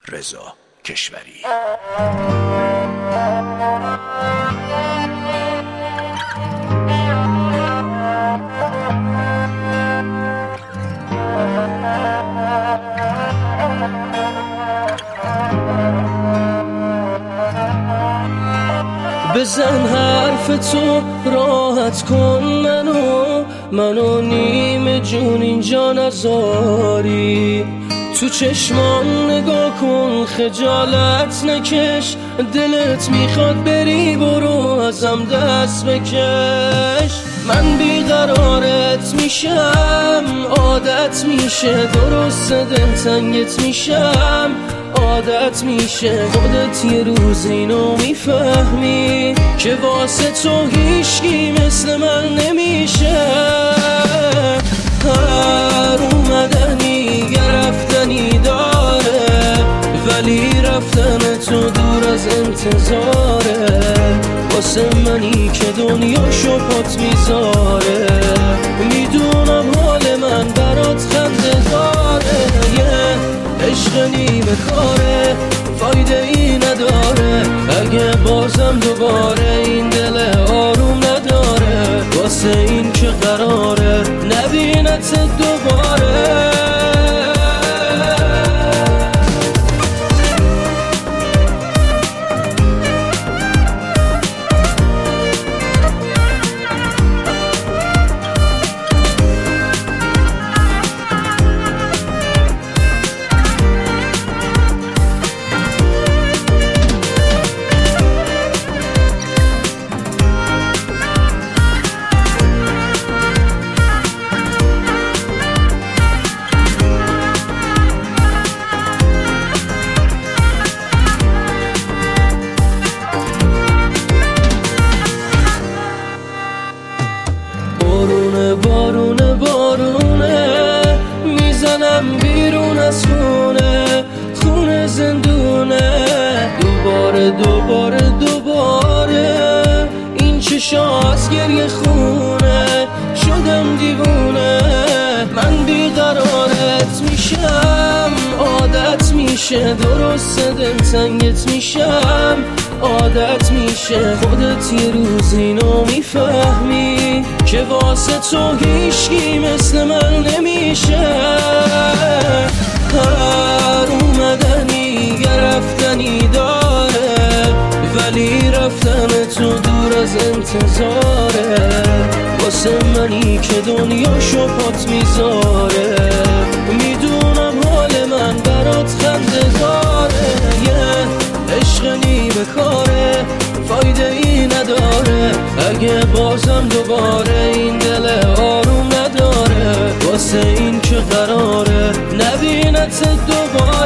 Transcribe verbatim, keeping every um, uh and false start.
رضا کشوری. بزن حرف تو راحت کن منو منو نیم جون اینجا نذاری، تو چشمان نگاه کن خجالت نکش، دلت میخواد بری برو ازم دست بکش. من بیقرارت میشم عادت میشه، درست دلتنگت میشم عادت میشه، خودت یه روز اینو میفهمی که واسه تو هیچکی مثل من نمیشه. هر اومدنی گرفتنی داره، ولی رفتن تو دور از انتظاره، واسه منی که دنیا شپات میذاره. میدونم حال من برات خنده داره، یه عشق نیمه کاره فایده ای نداره، اگه بازم دوباره این دل آروم نداره، واسه این که قراره نبینت دوباره. بارونه بارونه میزنم بیرون از خونه، خونه زندونه، دوباره دوباره دوباره این چشا از گریه خونه، شدم دیوونه. من بیقرارت میشم عادت میشه، درست دلتنگت میشم عادت میشه، خودت یه روز اینو میفهمی که واسه تو هیچکی مثل من نمیشه. هر اومدنی گرفتنی داره، ولی رفتن تو دور از انتظاره، واسه منی که دنیا شپات میذاره. میدونم حال من برات خنده داره، یه عشق نیمه کاره فایده ای نداره، اگه بازم دوباره این دل آروم نداره، واسه این که قراره نبینت دوباره.